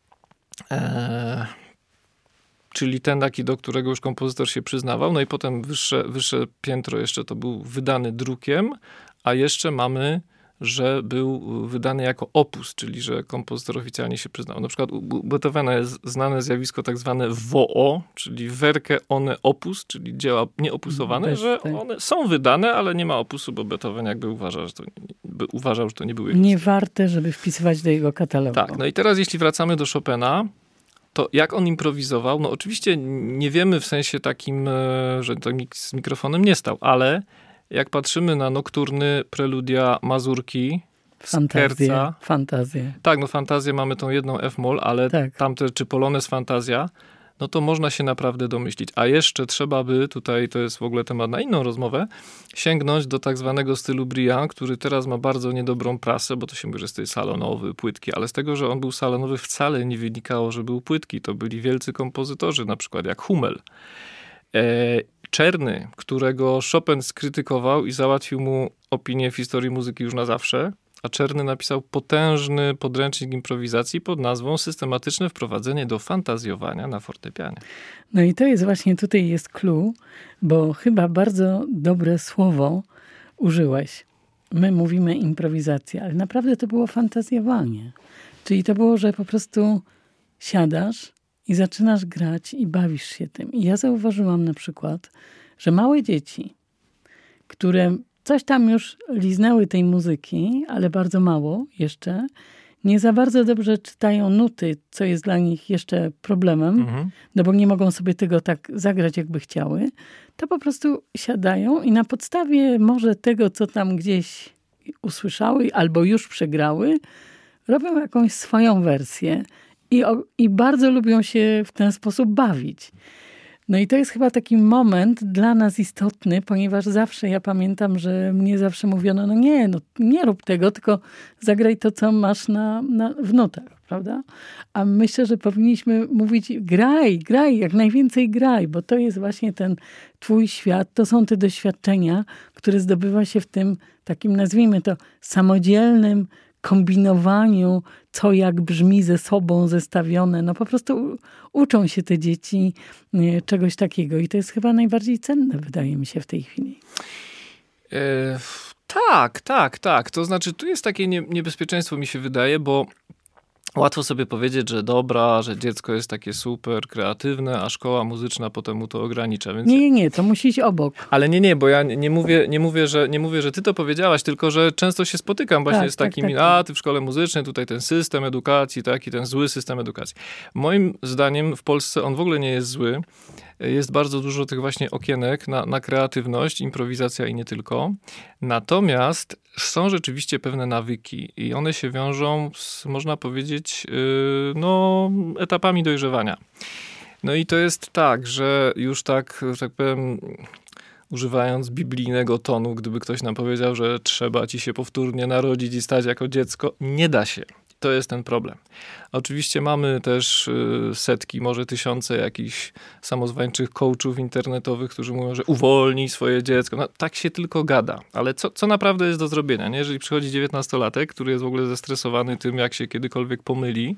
czyli ten taki, do którego już kompozytor się przyznawał. No i potem wyższe piętro jeszcze to był wydany drukiem, a jeszcze mamy, że był wydany jako opus, czyli że kompozytor oficjalnie się przyznał. Na przykład u Beethovena jest znane zjawisko tak zwane WO, czyli werke one opus, czyli dzieła nieopusowane, że one są wydane, ale nie ma opusu, bo Beethoven jakby uważał, że to nie były... Nie warte, żeby wpisywać do jego katalogu. Tak, no i teraz jeśli wracamy do Chopina, to jak on improwizował, no oczywiście nie wiemy w sensie takim, że to z mikrofonem nie stał, ale jak patrzymy na nokturny, preludia, mazurki, fantazję. Tak, no fantazję mamy tą jedną F-moll, ale tamte, czy Polones fantazja, no to można się naprawdę domyślić. A jeszcze trzeba by, tutaj to jest w ogóle temat na inną rozmowę, sięgnąć do tak zwanego stylu Briand, który teraz ma bardzo niedobrą prasę, bo to się mówi, że jest salonowy, płytki, ale z tego, że on był salonowy, wcale nie wynikało, że był płytki. To byli wielcy kompozytorzy, na przykład jak Hummel. Czerny, którego Chopin skrytykował i załatwił mu opinię w historii muzyki już na zawsze, a Czerny napisał potężny podręcznik improwizacji pod nazwą Systematyczne wprowadzenie do fantazjowania na fortepianie. No i to jest właśnie, tutaj jest clue, bo chyba bardzo dobre słowo użyłeś. My mówimy improwizacja, ale naprawdę to było fantazjowanie. Czyli to było, że po prostu siadasz i zaczynasz grać i bawisz się tym. I ja zauważyłam na przykład, że małe dzieci, które coś tam już liznęły tej muzyki, ale bardzo mało jeszcze, nie za bardzo dobrze czytają nuty, co jest dla nich jeszcze problemem, no bo nie mogą sobie tego tak zagrać, jakby chciały, to po prostu siadają i na podstawie może tego, co tam gdzieś usłyszały albo już przegrały, robią jakąś swoją wersję i bardzo lubią się w ten sposób bawić. No i to jest chyba taki moment dla nas istotny, ponieważ zawsze, ja pamiętam, że mnie zawsze mówiono, no nie rób tego, tylko zagraj to, co masz w nutach, prawda? A myślę, że powinniśmy mówić graj, jak najwięcej graj, bo to jest właśnie ten twój świat, to są te doświadczenia, które zdobywa się w tym takim, nazwijmy to, samodzielnym kombinowaniu, co jak brzmi ze sobą zestawione. No po prostu uczą się te dzieci czegoś takiego i to jest chyba najbardziej cenne, wydaje mi się, w tej chwili. Tak. To znaczy, tu jest takie niebezpieczeństwo, mi się wydaje, bo łatwo sobie powiedzieć, że dobra, że dziecko jest takie super kreatywne, a szkoła muzyczna potem mu to ogranicza. Więc... Nie, to musi iść obok. Ale nie, bo ja nie mówię, że ty to powiedziałaś, tylko że często się spotykam właśnie z takimi, ty w szkole muzycznej, tutaj ten system edukacji, taki ten zły system edukacji. Moim zdaniem w Polsce on w ogóle nie jest zły. Jest bardzo dużo tych właśnie okienek na kreatywność, improwizacja i nie tylko. Natomiast są rzeczywiście pewne nawyki i one się wiążą z, można powiedzieć, etapami dojrzewania. No i to jest tak, że już tak powiem, używając biblijnego tonu, gdyby ktoś nam powiedział, że trzeba ci się powtórnie narodzić i stać jako dziecko, nie da się. To jest ten problem. Oczywiście mamy też setki, może tysiące jakichś samozwańczych coachów internetowych, którzy mówią, że uwolnij swoje dziecko. No, tak się tylko gada. Ale co naprawdę jest do zrobienia? Nie? Jeżeli przychodzi 19-latek, który jest w ogóle zestresowany tym, jak się kiedykolwiek pomyli,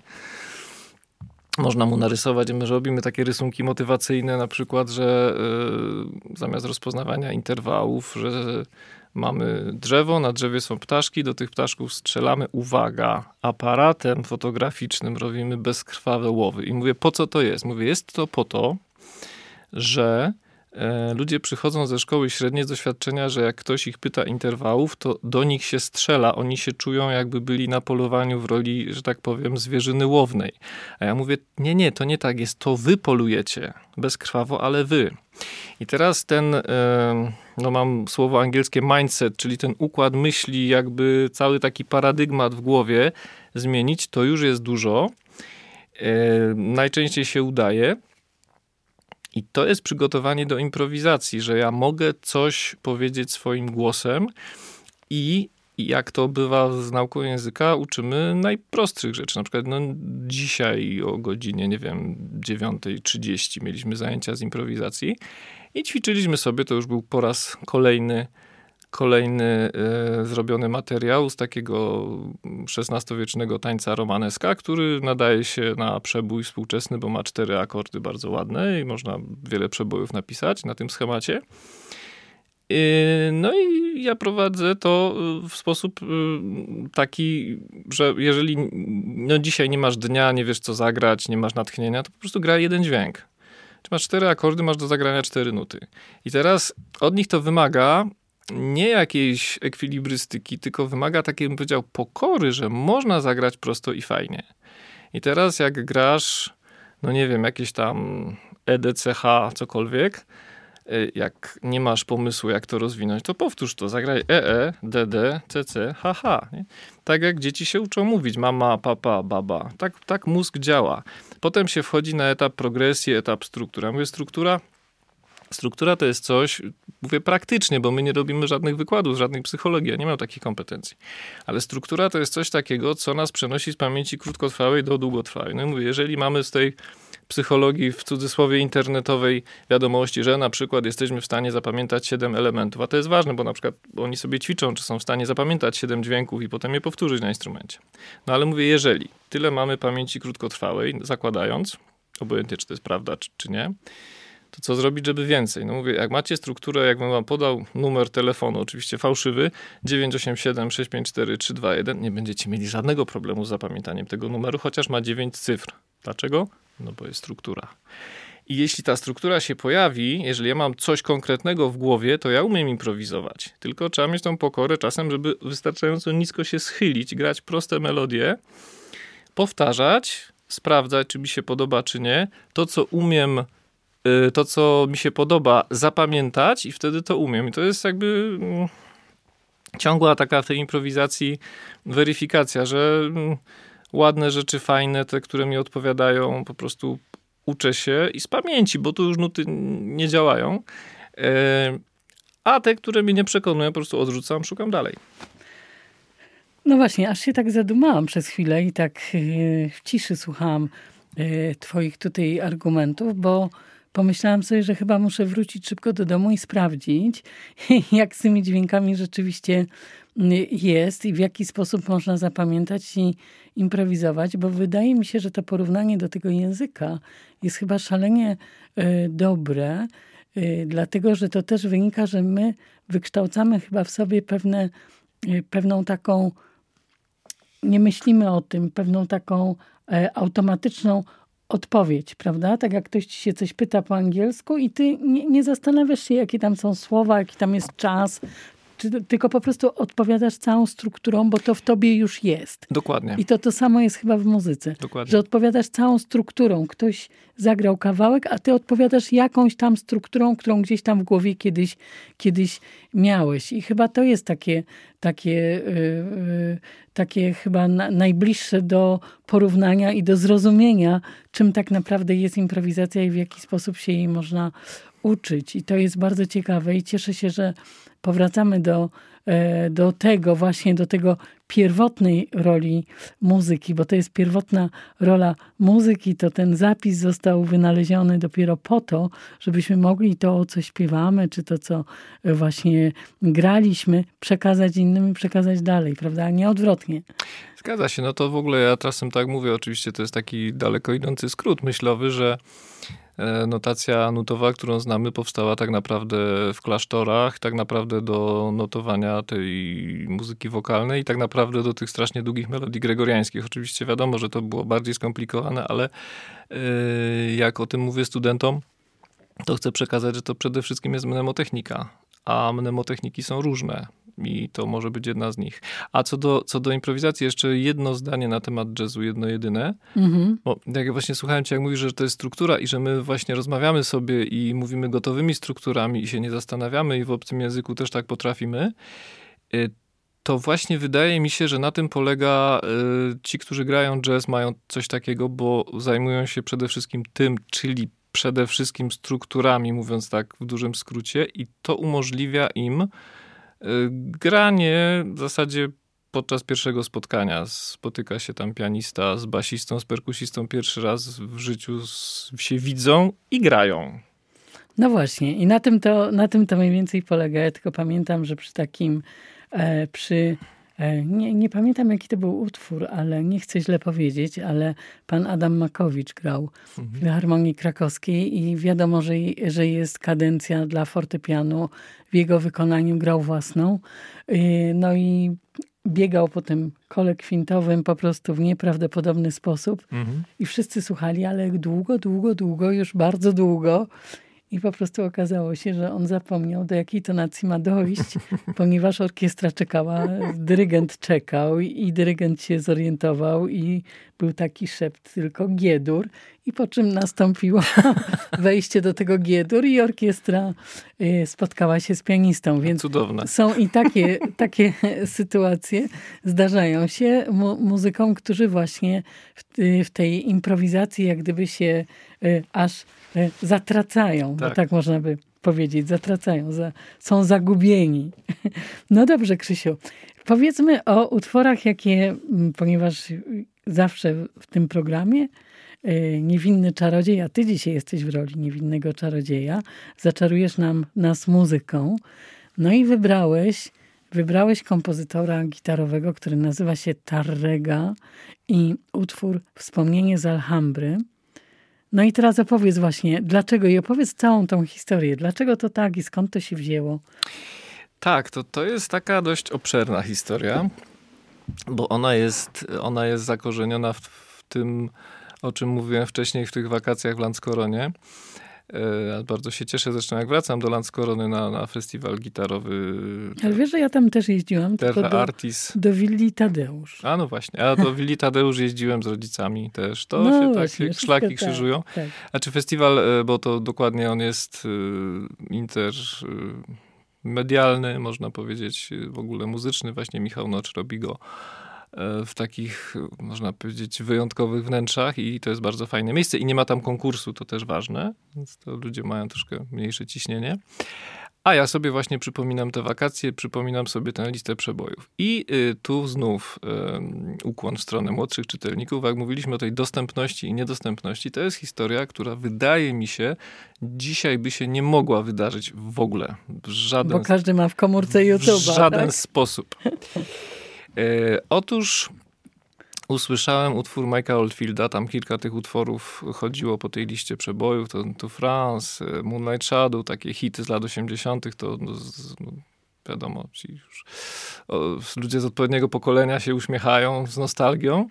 można mu narysować, my robimy takie rysunki motywacyjne, na przykład, że zamiast rozpoznawania interwałów, że mamy drzewo, na drzewie są ptaszki, do tych ptaszków strzelamy, uwaga, aparatem fotograficznym robimy bezkrwawe łowy. I mówię, po co to jest? Mówię, jest to po to, że ludzie przychodzą ze szkoły średniej z doświadczenia, że jak ktoś ich pyta interwałów, to do nich się strzela. Oni się czują, jakby byli na polowaniu w roli, że tak powiem, zwierzyny łownej. A ja mówię, nie, to nie tak jest. To wy polujecie. Bezkrwawo, ale wy. I teraz ten, mam słowo angielskie mindset, czyli ten układ myśli, jakby cały taki paradygmat w głowie zmienić, to już jest dużo. Najczęściej się udaje. I to jest przygotowanie do improwizacji, że ja mogę coś powiedzieć swoim głosem i jak to bywa z nauką języka, uczymy najprostszych rzeczy. Na przykład dzisiaj o godzinie, 9:30 mieliśmy zajęcia z improwizacji i ćwiczyliśmy sobie, to już był po raz kolejny zrobiony materiał z takiego XVI-wiecznego tańca romaneska, który nadaje się na przebój współczesny, bo ma 4 akordy bardzo ładne i można wiele przebojów napisać na tym schemacie. No i ja prowadzę to w sposób taki, że jeżeli dzisiaj nie masz dnia, nie wiesz co zagrać, nie masz natchnienia, to po prostu graj jeden dźwięk. Czy masz 4 akordy, masz do zagrania 4 nuty. I teraz od nich to wymaga nie jakiejś ekwilibrystyki, tylko wymaga takiej, bym powiedział, pokory, że można zagrać prosto i fajnie. I teraz jak grasz, jakieś tam EDCH, cokolwiek, jak nie masz pomysłu, jak to rozwinąć, to powtórz to. Zagraj DD, CC, HH. Nie? Tak jak dzieci się uczą mówić. Mama, papa, baba. Tak mózg działa. Potem się wchodzi na etap progresji, etap struktura. Mówię, struktura to jest coś, mówię praktycznie, bo my nie robimy żadnych wykładów, żadnej psychologii, ja nie mam takich kompetencji. Ale struktura to jest coś takiego, co nas przenosi z pamięci krótkotrwałej do długotrwałej. No i mówię, jeżeli mamy z tej psychologii, w cudzysłowie internetowej, wiadomości, że na przykład jesteśmy w stanie zapamiętać 7 elementów, a to jest ważne, bo na przykład oni sobie ćwiczą, czy są w stanie zapamiętać 7 dźwięków i potem je powtórzyć na instrumencie. No ale mówię, jeżeli tyle mamy pamięci krótkotrwałej, zakładając, obojętnie czy to jest prawda, czy nie, to co zrobić, żeby więcej? No mówię, jak macie strukturę, jakbym wam podał numer telefonu, oczywiście fałszywy, 987 654 321, nie będziecie mieli żadnego problemu z zapamiętaniem tego numeru, chociaż ma 9 cyfr. Dlaczego? No bo jest struktura. I jeśli ta struktura się pojawi, jeżeli ja mam coś konkretnego w głowie, to ja umiem improwizować. Tylko trzeba mieć tą pokorę czasem, żeby wystarczająco nisko się schylić, grać proste melodie, powtarzać, sprawdzać, czy mi się podoba, czy nie. To, co umiem, to, co mi się podoba, zapamiętać i wtedy to umiem. I to jest jakby ciągła taka w tej improwizacji weryfikacja, że ładne rzeczy, fajne, te, które mi odpowiadają, po prostu uczę się i z pamięci, bo tu już nuty nie działają. A te, które mnie nie przekonują, po prostu odrzucam, szukam dalej. No właśnie, aż się tak zadumałam przez chwilę i tak w ciszy słuchałam twoich tutaj argumentów, bo pomyślałam sobie, że chyba muszę wrócić szybko do domu i sprawdzić, jak z tymi dźwiękami rzeczywiście jest i w jaki sposób można zapamiętać i improwizować, bo wydaje mi się, że to porównanie do tego języka jest chyba szalenie dobre, Dlatego, że to też wynika, że my wykształcamy chyba w sobie pewną taką, nie myślimy o tym, pewną taką automatyczną odpowiedź, prawda? Tak jak ktoś ci się coś pyta po angielsku i ty nie zastanawiasz się, jakie tam są słowa, jaki tam jest czas, tylko po prostu odpowiadasz całą strukturą, bo to w tobie już jest. Dokładnie. I to samo jest chyba w muzyce. Dokładnie. Że odpowiadasz całą strukturą. Ktoś zagrał kawałek, a ty odpowiadasz jakąś tam strukturą, którą gdzieś tam w głowie kiedyś miałeś. I chyba to jest takie chyba najbliższe do porównania i do zrozumienia, czym tak naprawdę jest improwizacja i w jaki sposób się jej można uczyć. I to jest bardzo ciekawe i cieszę się, że powracamy do tego właśnie, do tego pierwotnej roli muzyki, bo to jest pierwotna rola muzyki, to ten zapis został wynaleziony dopiero po to, żebyśmy mogli to, co śpiewamy, czy to, co właśnie graliśmy, przekazać innym i przekazać dalej, prawda? A nie odwrotnie. Zgadza się. No to w ogóle ja czasem tak mówię, oczywiście to jest taki daleko idący skrót myślowy, że notacja nutowa, którą znamy, powstała tak naprawdę w klasztorach, tak naprawdę do notowania tej muzyki wokalnej i tak naprawdę do tych strasznie długich melodii gregoriańskich. Oczywiście wiadomo, że to było bardziej skomplikowane, ale jak o tym mówię studentom, to chcę przekazać, że to przede wszystkim jest mnemotechnika, a mnemotechniki są różne. I to może być jedna z nich. A co do improwizacji, jeszcze jedno zdanie na temat jazzu, jedno jedyne. Bo jak właśnie słuchałem cię, jak mówisz, że to jest struktura i że my właśnie rozmawiamy sobie i mówimy gotowymi strukturami i się nie zastanawiamy i w obcym języku też tak potrafimy, to właśnie wydaje mi się, że na tym polega ci, którzy grają jazz, mają coś takiego, bo zajmują się przede wszystkim tym, czyli przede wszystkim strukturami, mówiąc tak w dużym skrócie, i to umożliwia im granie w zasadzie podczas pierwszego spotkania. Spotyka się tam pianista z basistą, z perkusistą pierwszy raz w życiu, się widzą i grają. No właśnie. I na tym to mniej więcej polega. Ja tylko pamiętam, że przy takim nie pamiętam, jaki to był utwór, ale nie chcę źle powiedzieć, ale pan Adam Makowicz grał w Filharmonii Krakowskiej i wiadomo, że jest kadencja dla fortepianu. W jego wykonaniu grał własną. No i biegał po tym kole kwintowym po prostu w nieprawdopodobny sposób. I wszyscy słuchali, ale długo, już bardzo długo. I po prostu okazało się, że on zapomniał, do jakiej tonacji ma dojść, ponieważ orkiestra czekała, dyrygent czekał i dyrygent się zorientował i był taki szept tylko G-dur. I po czym nastąpiło wejście do tego G-dur i orkiestra spotkała się z pianistą. Więc cudowne. Są i takie sytuacje zdarzają się muzykom, którzy właśnie w tej improwizacji jak gdyby się aż zatracają, tak. Bo tak można by powiedzieć, zatracają, są zagubieni. No dobrze, Krzysiu, powiedzmy o utworach, jakie, ponieważ zawsze w tym programie Niewinny Czarodziej, a ty dzisiaj jesteś w roli niewinnego czarodzieja, zaczarujesz nas muzyką. No i wybrałeś kompozytora gitarowego, który nazywa się Tárrega i utwór Wspomnienie z Alhambry. No i teraz opowiedz właśnie, dlaczego i opowiedz całą tą historię. Dlaczego to tak i skąd to się wzięło? Tak, to jest taka dość obszerna historia, bo ona jest zakorzeniona w tym, o czym mówiłem wcześniej w tych wakacjach w Lanskoronie. Bardzo się cieszę, zresztą jak wracam do Lanskorony na festiwal gitarowy. Ale wiesz, że ja tam też jeździłam, tylko do Willi Tadeusz. A no właśnie, a do Willi Tadeusz jeździłem z rodzicami też. To się właśnie, tak szlaki krzyżują. Tak. Znaczy festiwal, bo to dokładnie on jest intermedialny, można powiedzieć, w ogóle muzyczny. Właśnie Michał Nocz robi go w takich, można powiedzieć, wyjątkowych wnętrzach i to jest bardzo fajne miejsce. I nie ma tam konkursu, to też ważne, więc to ludzie mają troszkę mniejsze ciśnienie. A ja sobie właśnie przypominam te wakacje, przypominam sobie tę listę przebojów. I tu znów ukłon w stronę młodszych czytelników. Jak mówiliśmy o tej dostępności i niedostępności, to jest historia, która wydaje mi się, dzisiaj by się nie mogła wydarzyć w ogóle. Bo każdy ma w komórce YouTube'a. W żaden sposób. Otóż usłyszałem utwór Mike'a Oldfielda, tam kilka tych utworów chodziło po tej liście przebojów, to France, Moonlight Shadow, takie hity z lat 80., to wiadomo, ci już ludzie z odpowiedniego pokolenia się uśmiechają z nostalgią.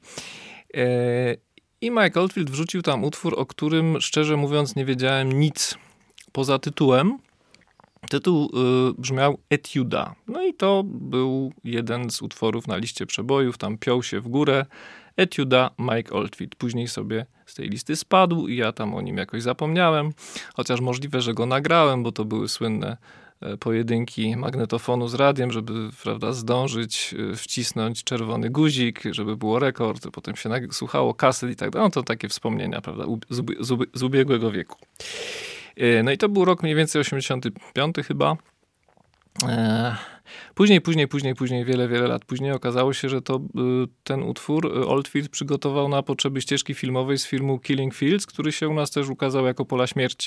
I Mike Oldfield wrzucił tam utwór, o którym szczerze mówiąc nie wiedziałem nic poza tytułem. Tytuł brzmiał Etiuda. No i to był jeden z utworów na liście przebojów, tam piął się w górę. Etiuda, Mike Oldfield. Później sobie z tej listy spadł i ja tam o nim jakoś zapomniałem. Chociaż możliwe, że go nagrałem, bo to były słynne pojedynki magnetofonu z radiem, żeby, prawda, zdążyć wcisnąć czerwony guzik, żeby było rekord. Potem się słuchało kaset i tak dalej. No to takie wspomnienia, prawda, z ubiegłego wieku. No i to był rok mniej więcej 85 chyba. Później, wiele lat później okazało się, że to ten utwór Oldfield przygotował na potrzeby ścieżki filmowej z filmu Killing Fields, który się u nas też ukazał jako Pola śmierci.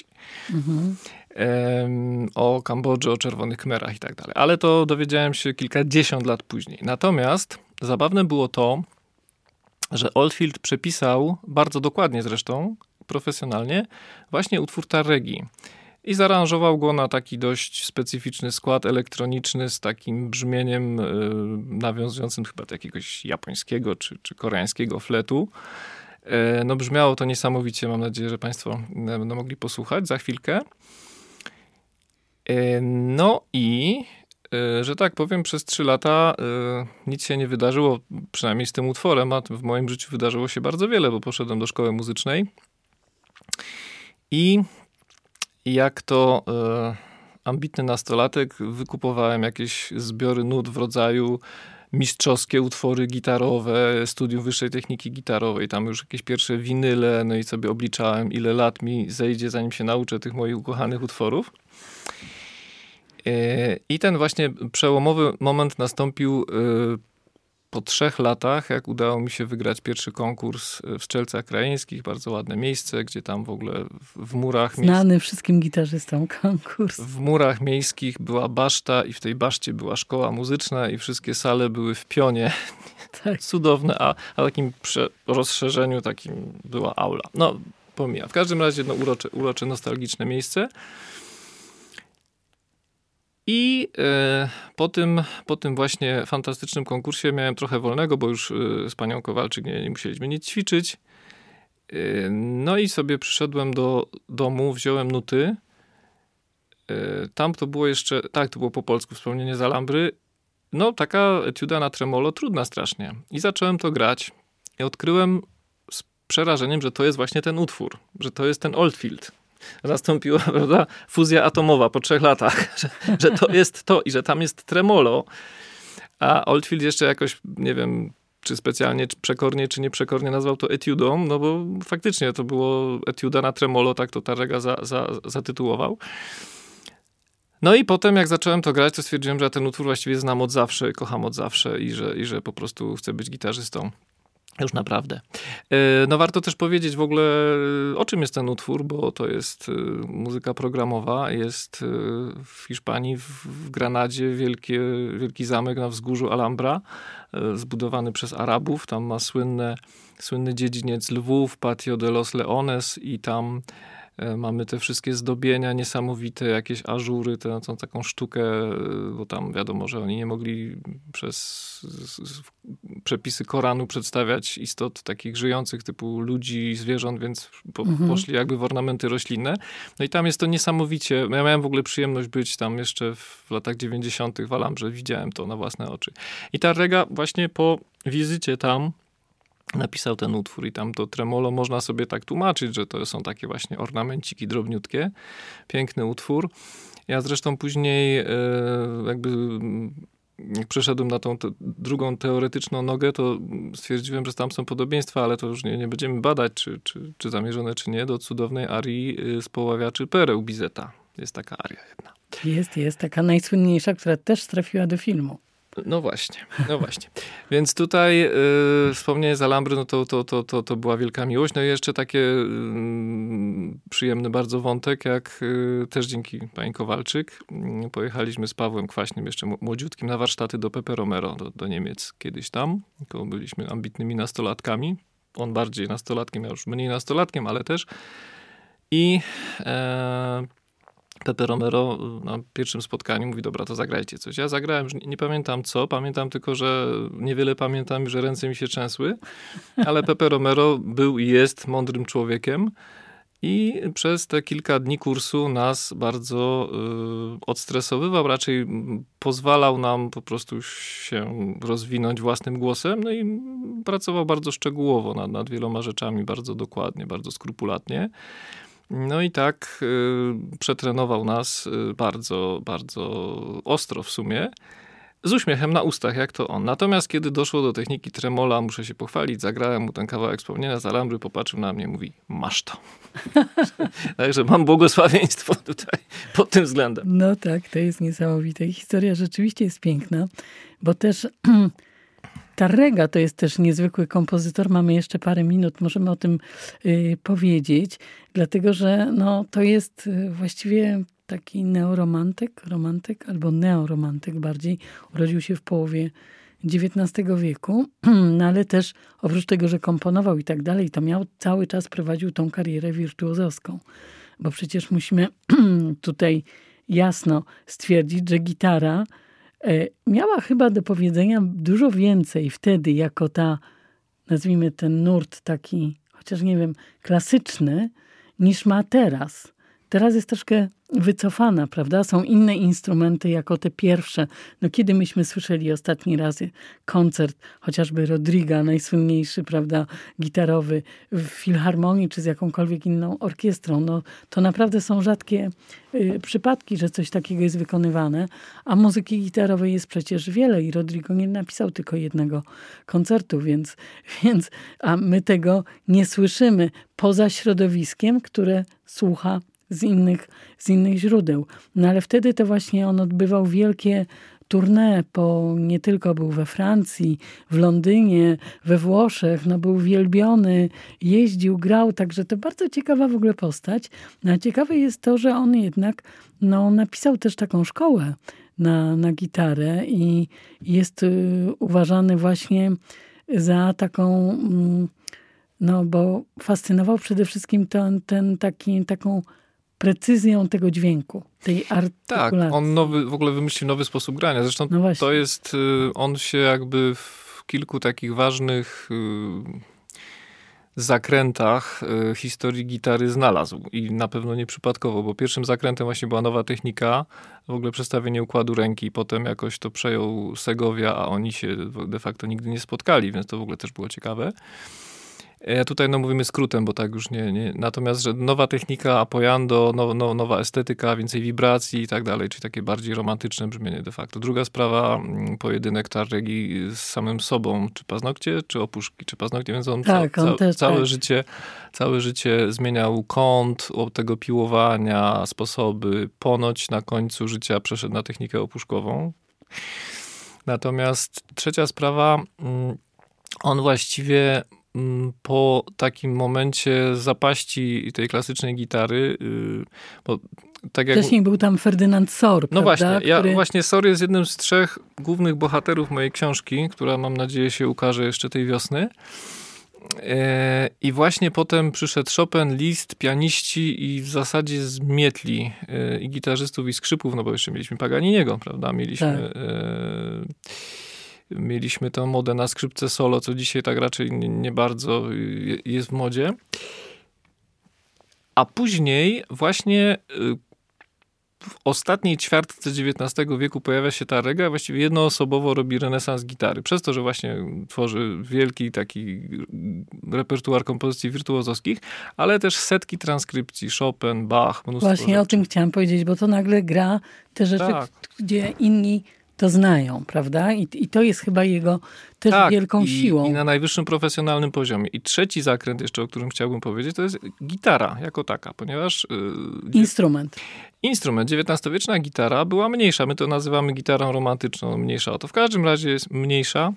O Kambodży, o Czerwonych Khmerach i tak dalej. Ale to dowiedziałem się kilkadziesiąt lat później. Natomiast zabawne było to, że Oldfield przepisał, bardzo dokładnie zresztą, profesjonalnie, właśnie utwór Tarregi. I zaaranżował go na taki dość specyficzny skład elektroniczny z takim brzmieniem nawiązującym chyba do jakiegoś japońskiego czy koreańskiego fletu. No brzmiało to niesamowicie. Mam nadzieję, że Państwo będą mogli posłuchać za chwilkę. No i, że tak powiem, przez 3 lata nic się nie wydarzyło, przynajmniej z tym utworem, a w moim życiu wydarzyło się bardzo wiele, bo poszedłem do szkoły muzycznej i jak to ambitny nastolatek wykupowałem jakieś zbiory nut w rodzaju mistrzowskie utwory gitarowe, studium wyższej techniki gitarowej, tam już jakieś pierwsze winyle, no i sobie obliczałem, ile lat mi zejdzie, zanim się nauczę tych moich ukochanych utworów. I ten właśnie przełomowy moment nastąpił po 3 latach, jak udało mi się wygrać pierwszy konkurs w Strzelcach Krajeńskich, bardzo ładne miejsce, gdzie tam w ogóle w murach... Znany wszystkim gitarzystom konkurs. W murach miejskich była baszta i w tej baszcie była szkoła muzyczna i wszystkie sale były w pionie. Tak. Cudowne, a takim rozszerzeniu takim była aula. No, pomija. W każdym razie urocze, nostalgiczne miejsce. I po tym właśnie fantastycznym konkursie miałem trochę wolnego, bo już z panią Kowalczyk nie musieliśmy nic ćwiczyć. No i sobie przyszedłem do domu, wziąłem nuty. Tam to było jeszcze, tak, to było po polsku, wspomnienie z Alhambry. No taka etiuda na tremolo, trudna strasznie. I zacząłem to grać. I odkryłem z przerażeniem, że to jest właśnie ten utwór, że to jest ten Oldfield. Nastąpiła, prawda, fuzja atomowa po 3 latach, że to jest to i że tam jest tremolo, a Oldfield jeszcze jakoś, nie wiem, czy specjalnie, czy przekornie, czy nieprzekornie nazwał to etiudą, no bo faktycznie to było etiuda na tremolo, tak to Tarrega zatytułował. No i potem, jak zacząłem to grać, to stwierdziłem, że ten utwór właściwie znam od zawsze, kocham od zawsze i że po prostu chcę być gitarzystą. Już naprawdę. No warto też powiedzieć w ogóle, o czym jest ten utwór, bo to jest muzyka programowa. Jest w Hiszpanii, w Granadzie wielki zamek na wzgórzu Alhambra, zbudowany przez Arabów. Tam ma słynny dziedziniec lwów, Patio de los Leones i tam mamy te wszystkie zdobienia niesamowite, jakieś ażury, tą taką sztukę, bo tam wiadomo, że oni nie mogli przez przepisy Koranu przedstawiać istot takich żyjących typu ludzi, zwierząt, więc poszli jakby w ornamenty roślinne. No i tam jest to niesamowicie. Ja miałem w ogóle przyjemność być tam jeszcze w latach 90. w Alhambrze. Widziałem to na własne oczy. I Tarrega właśnie po wizycie tam napisał ten utwór i tam to tremolo można sobie tak tłumaczyć, że to są takie właśnie ornamenciki drobniutkie. Piękny utwór. Ja zresztą później jakby jak przeszedłem na tą drugą teoretyczną nogę, to stwierdziłem, że tam są podobieństwa, ale to już nie będziemy badać, czy zamierzone, czy nie, do cudownej arii z Poławiaczy Pereł Bizeta. Jest taka aria jedna. Jest taka najsłynniejsza, która też trafiła do filmu. No właśnie. Więc tutaj wspomnienie z Alhambry, no to była wielka miłość. No i jeszcze takie przyjemny bardzo wątek, jak też dzięki pani Kowalczyk pojechaliśmy z Pawłem Kwaśnym, jeszcze młodziutkim, na warsztaty do Pepe Romero, do Niemiec kiedyś tam. Byliśmy ambitnymi nastolatkami. On bardziej nastolatkiem, ja już mniej nastolatkiem, ale też. I Pepe Romero na pierwszym spotkaniu mówi, dobra, to zagrajcie coś. Ja zagrałem, nie pamiętam co, pamiętam tylko, że niewiele pamiętam, że ręce mi się trzęsły, ale Pepe Romero był i jest mądrym człowiekiem i przez te kilka dni kursu nas bardzo odstresowywał, raczej pozwalał nam po prostu się rozwinąć własnym głosem, no i pracował bardzo szczegółowo nad wieloma rzeczami, bardzo dokładnie, bardzo skrupulatnie. No i tak przetrenował nas bardzo, bardzo ostro w sumie, z uśmiechem na ustach, jak to on. Natomiast kiedy doszło do techniki tremola, muszę się pochwalić, zagrałem mu ten kawałek wspomnienia z Alhambry, popatrzył na mnie i mówi, masz to. Także mam błogosławieństwo tutaj pod tym względem. No tak, to jest niesamowite. I historia rzeczywiście jest piękna, bo też Tárrega to jest też niezwykły kompozytor. Mamy jeszcze parę minut, możemy o tym powiedzieć, dlatego że no, to jest właściwie taki romantyk albo neoromantyk bardziej. Urodził się w połowie XIX wieku, no ale też oprócz tego, że komponował i tak dalej, to cały czas prowadził tą karierę wirtuozowską. Bo przecież musimy tutaj jasno stwierdzić, że gitara miała chyba do powiedzenia dużo więcej wtedy, jako ta, nazwijmy ten nurt taki, chociaż nie wiem, klasyczny, niż ma teraz. Teraz jest troszkę wycofana, prawda? Są inne instrumenty jako te pierwsze. No kiedy myśmy słyszeli ostatni razy koncert, chociażby Rodriga, najsłynniejszy, prawda, gitarowy w filharmonii, czy z jakąkolwiek inną orkiestrą, no to naprawdę są rzadkie przypadki, że coś takiego jest wykonywane, a muzyki gitarowej jest przecież wiele i Rodrigo nie napisał tylko jednego koncertu, więc a my tego nie słyszymy poza środowiskiem, które słucha z innych źródeł. No ale wtedy to właśnie on odbywał wielkie tournée, nie tylko był we Francji, w Londynie, we Włoszech, no był wielbiony, jeździł, grał, także to bardzo ciekawa w ogóle postać. No a ciekawe jest to, że on jednak napisał też taką szkołę na gitarę i jest uważany właśnie za taką, bo fascynował przede wszystkim taką precyzją tego dźwięku, tej artykulacji. Tak, on w ogóle wymyślił nowy sposób grania. Zresztą to jest, on się jakby w kilku takich ważnych zakrętach historii gitary znalazł i na pewno nieprzypadkowo, bo pierwszym zakrętem właśnie była nowa technika, w ogóle przestawienie układu ręki, potem jakoś to przejął Segovia, a oni się de facto nigdy nie spotkali, więc to w ogóle też było ciekawe. Ja tutaj mówimy skrótem, bo tak już nie. Natomiast, że nowa technika, apoyando, nowa estetyka, więcej wibracji i tak dalej, czyli takie bardziej romantyczne brzmienie de facto. Druga sprawa, pojedynek Tárregi z samym sobą, czy paznokcie, czy opuszki, czy paznokcie, więc on, całe życie zmieniał kąt tego piłowania, sposoby. Ponoć na końcu życia przeszedł na technikę opuszkową. Natomiast trzecia sprawa, on właściwie po takim momencie zapaści tej klasycznej gitary, bo tak jak... Wcześniej był tam Ferdynand Sor, no prawda? Właśnie Sor jest jednym z 3 głównych bohaterów mojej książki, która mam nadzieję się ukaże jeszcze tej wiosny. I właśnie potem przyszedł Chopin, Liszt, pianiści i w zasadzie zmietli i gitarzystów, i skrzypów, no bo jeszcze mieliśmy Paganiniego, prawda? Mieliśmy tę modę na skrzypce solo, co dzisiaj tak raczej nie bardzo jest w modzie. A później właśnie w ostatniej ćwiartce XIX wieku pojawia się Tárrega, właściwie jednoosobowo robi renesans gitary. Przez to, że właśnie tworzy wielki taki repertuar kompozycji wirtuozowskich, ale też setki transkrypcji, Chopin, Bach, mnóstwo Właśnie rzeczy. O tym chciałam powiedzieć, bo to nagle gra te rzeczy, gdzie inni to znają, prawda? I to jest chyba jego też wielką siłą. I na najwyższym profesjonalnym poziomie. I trzeci zakręt jeszcze, o którym chciałbym powiedzieć, to jest gitara jako taka, ponieważ... Instrument. XIX-wieczna gitara była mniejsza. My to nazywamy gitarą romantyczną, mniejsza o to. W każdym razie jest mniejsza,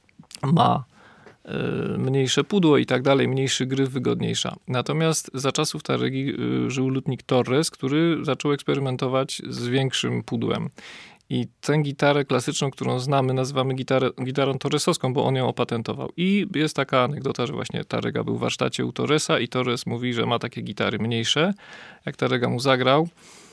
ma mniejsze pudło i tak dalej, mniejszy gryf, wygodniejsza. Natomiast za czasów Tarregi żył lutnik Torres, który zaczął eksperymentować z większym pudłem. I tę gitarę klasyczną, którą znamy, nazywamy gitarą torresowską, bo on ją opatentował. I jest taka anegdota, że właśnie Tarrega był w warsztacie u Torresa i Torres mówi, że ma takie gitary mniejsze. Jak Tarrega mu zagrał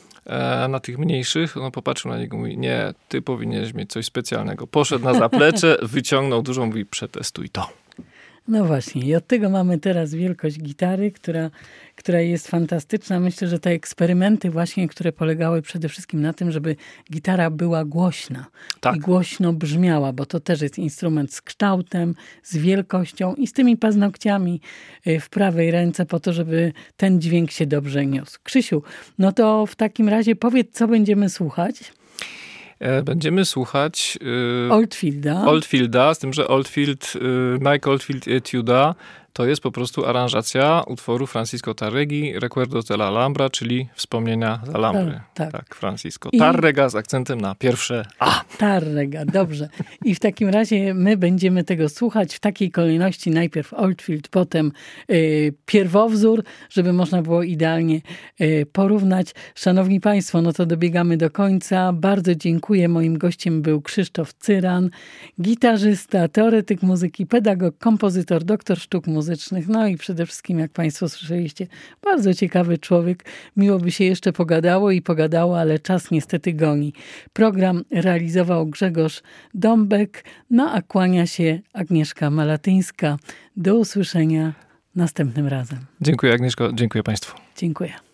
na tych mniejszych, on popatrzył na niego i mówi, nie, ty powinieneś mieć coś specjalnego. Poszedł na zaplecze, wyciągnął dużą, mówi, przetestuj to. No właśnie, i od tego mamy teraz wielkość gitary, która jest fantastyczna. Myślę, że te eksperymenty właśnie, które polegały przede wszystkim na tym, żeby gitara była głośna i głośno brzmiała, bo to też jest instrument z kształtem, z wielkością i z tymi paznokciami w prawej ręce po to, żeby ten dźwięk się dobrze niósł. Krzysiu, no to w takim razie powiedz, co będziemy słuchać. Będziemy słuchać Oldfielda, z tym, że Mike Oldfield Etuda to jest po prostu aranżacja utworu Francisco Tarregi, Recuerdos de la Alhambra, czyli Wspomnienia z Alhambry. Tak, Francisco Tarrega z akcentem na pierwsze A. Tarrega, dobrze. I w takim razie my będziemy tego słuchać w takiej kolejności. Najpierw Oldfield, potem pierwowzór, żeby można było idealnie porównać. Szanowni Państwo, no to dobiegamy do końca. Bardzo dziękuję. Moim gościem był Krzysztof Cyran, gitarzysta, teoretyk muzyki, pedagog, kompozytor, doktor sztuk muzycznych. No i przede wszystkim, jak Państwo słyszeliście, bardzo ciekawy człowiek. Miło by się jeszcze pogadało, ale czas niestety goni. Program realizował Grzegorz Dąbek, no a kłania się Agnieszka Malatyńska. Do usłyszenia następnym razem. Dziękuję, Agnieszko. Dziękuję Państwu. Dziękuję.